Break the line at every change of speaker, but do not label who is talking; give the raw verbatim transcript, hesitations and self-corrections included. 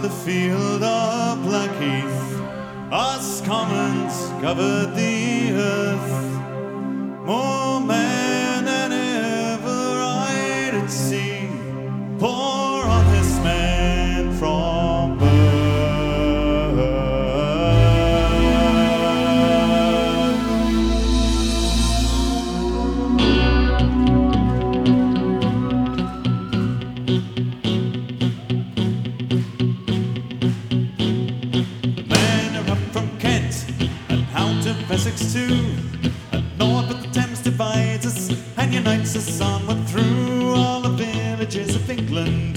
the field of Blackheath, us commons covered the earth. More men than ever I did see, poor honest men from birth. Men are up from Kent and out of Essex too, and north of the Thames divides us and unites us onward through all the villages of England.